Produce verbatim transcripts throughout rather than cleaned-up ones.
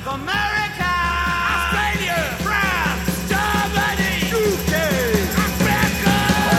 America, Australia, France, Germany, U K, Africa.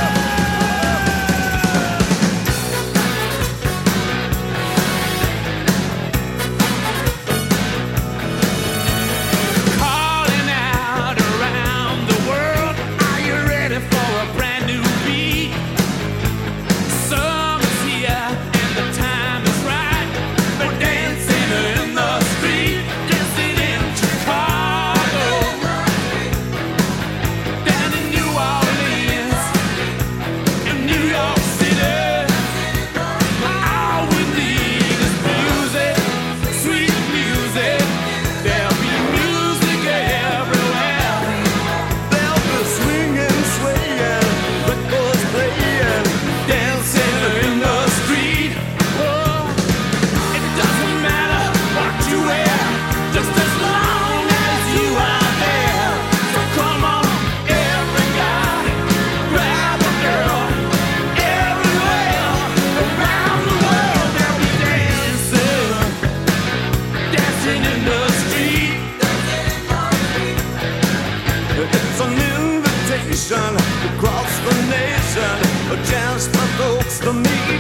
Calling out around the world, are you ready for a brand new beat? Summer's here and the time is right. We're dancing in the street, dancing in Chicago, down in New Orleans, in New York City. All we need is music, sweet music. There'll be music everywhere. There'll be swinging, swaying, records playing, dancing in the street. Oh, it doesn't matter what you wear, just as long as you are there. So come on, every guy, grab a girl. Everywhere around the world, they'll be dancing, dancing in the street. It's an invitation across the nation, a chance for folks to meet.